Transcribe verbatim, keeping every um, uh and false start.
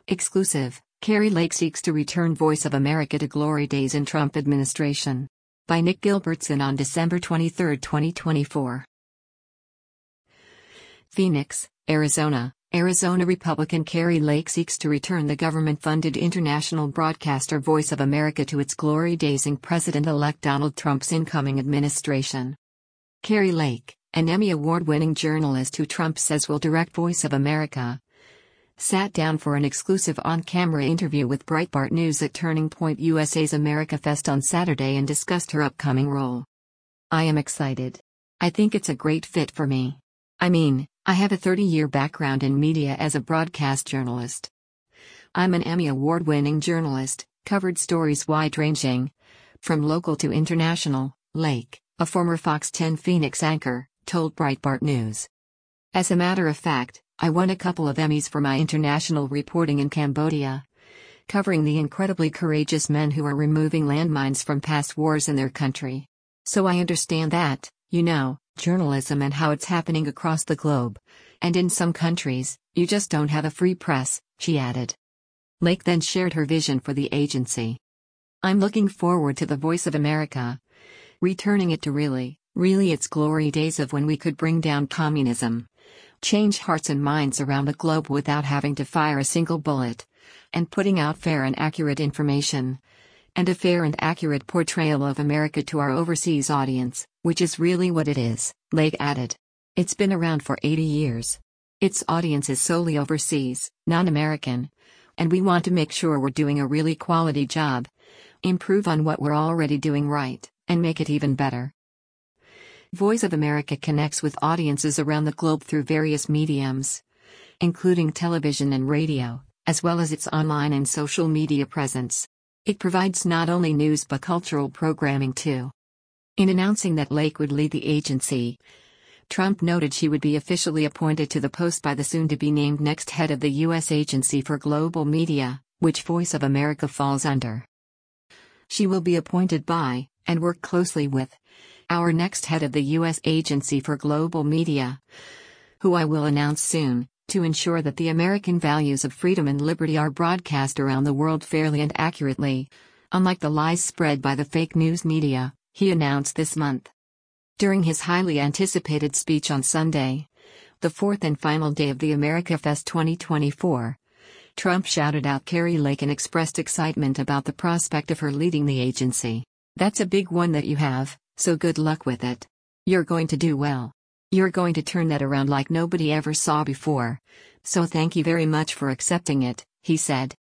Exclusive, Kari Lake seeks to return Voice of America to glory days in Trump administration. By Nick Gilbertson on December twenty-third, twenty twenty-four. Phoenix, Arizona. Arizona Republican Kari Lake seeks to return the government-funded international broadcaster Voice of America to its glory days in President-elect Donald Trump's incoming administration. Kari Lake, an Emmy Award-winning journalist who Trump says will direct Voice of America, sat down for an exclusive on-camera interview with Breitbart News at Turning Point U S A's America Fest on Saturday and discussed her upcoming role. "I am excited. I think it's a great fit for me. I mean, I have a thirty-year background in media as a broadcast journalist. I'm an Emmy Award-winning journalist, covered stories wide-ranging, from local to international," Lake, a former Fox ten Phoenix anchor, told Breitbart News. "As a matter of fact, I won a couple of Emmys for my international reporting in Cambodia, covering the incredibly courageous men who are removing landmines from past wars in their country. So I understand that, you know, journalism and how it's happening across the globe. And in some countries, you just don't have a free press," she added. Lake then shared her vision for the agency. "I'm looking forward to the Voice of America, returning it to really, really its glory days of when we could bring down communism, change hearts and minds around the globe without having to fire a single bullet, and putting out fair and accurate information, and a fair and accurate portrayal of America to our overseas audience, which is really what it is," Lake added. "It's been around for eighty years. Its audience is solely overseas, non-American, and we want to make sure we're doing a really quality job, improve on what we're already doing right, and make it even better." Voice of America connects with audiences around the globe through various mediums, including television and radio, as well as its online and social media presence. It provides not only news but cultural programming too. In announcing that Lake would lead the agency, Trump noted she would be officially appointed to the post by the soon-to-be-named next head of the U S Agency for Global Media, which Voice of America falls under. "She will be appointed by, and work closely with, our next head of the U S Agency for Global Media, who I will announce soon, to ensure that the American values of freedom and liberty are broadcast around the world fairly and accurately, unlike the lies spread by the fake news media," he announced this month. During his highly anticipated speech on Sunday, the fourth and final day of the America Fest twenty twenty-four, Trump shouted out Kari Lake and expressed excitement about the prospect of her leading the agency. "That's a big one that you have, so good luck with it. You're going to do well. You're going to turn that around like nobody ever saw before, so thank you very much for accepting it," he said.